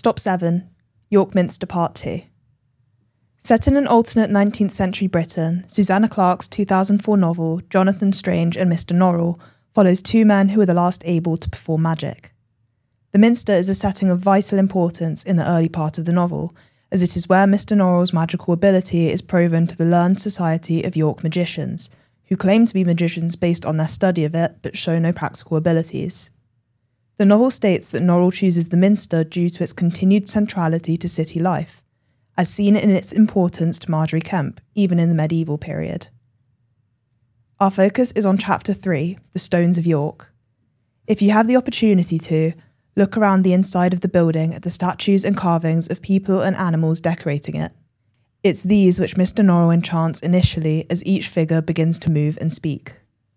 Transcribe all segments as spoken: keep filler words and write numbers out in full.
Stop seven, York Minster Part two. Set in an alternate nineteenth century Britain, Susanna Clarke's two thousand four novel, Jonathan Strange and Mister Norrell, follows two men who are the last able to perform magic. The Minster is a setting of vital importance in the early part of the novel, as it is where Mister Norrell's magical ability is proven to the learned society of York magicians, who claim to be magicians based on their study of it but show no practical abilities. The novel states that Norrell chooses the Minster due to its continued centrality to city life, as seen in its importance to Margery Kempe, even in the medieval period. Our focus is on Chapter three, The Stones of York. If you have the opportunity to, look around the inside of the building at the statues and carvings of people and animals decorating it. It's these which Mister Norrell enchants initially as each figure begins to move and speak.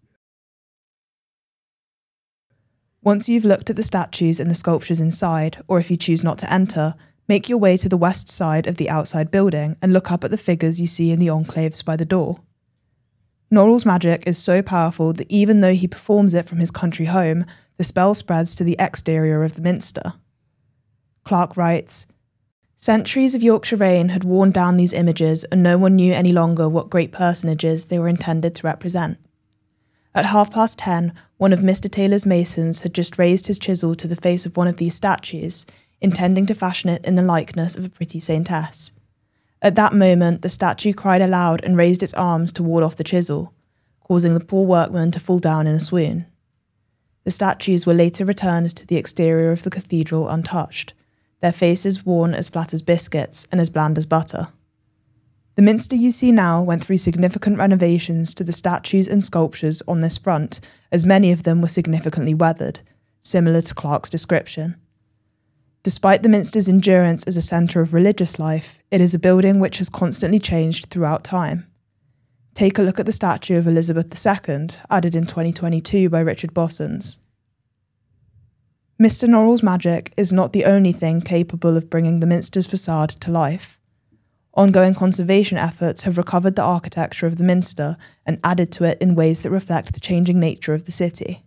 Once you've looked at the statues and the sculptures inside, or if you choose not to enter, make your way to the west side of the outside building and look up at the figures you see in the enclaves by the door. Norrell's magic is so powerful that even though he performs it from his country home, the spell spreads to the exterior of the Minster. Clarke writes, "Centuries of Yorkshire rain had worn down these images and no one knew any longer what great personages they were intended to represent. At half past ten, one of Mister Taylor's masons had just raised his chisel to the face of one of these statues, intending to fashion it in the likeness of a pretty saintess. At that moment, the statue cried aloud and raised its arms to ward off the chisel, causing the poor workman to fall down in a swoon. The statues were later returned to the exterior of the cathedral untouched, their faces worn as flat as biscuits and as bland as butter. The Minster you see now went through significant renovations to the statues and sculptures on this front, as many of them were significantly weathered, similar to Clarke's description. Despite the Minster's endurance as a centre of religious life, it is a building which has constantly changed throughout time. Take a look at the statue of Elizabeth the Second, added in twenty twenty-two by Richard Bossons. Mister Norrell's magic is not the only thing capable of bringing the Minster's facade to life. Ongoing conservation efforts have recovered the architecture of the Minster and added to it in ways that reflect the changing nature of the city.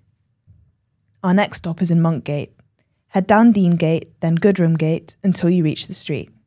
Our next stop is in Monkgate. Head down Dean Gate, then Goodrham Gate, until you reach the street.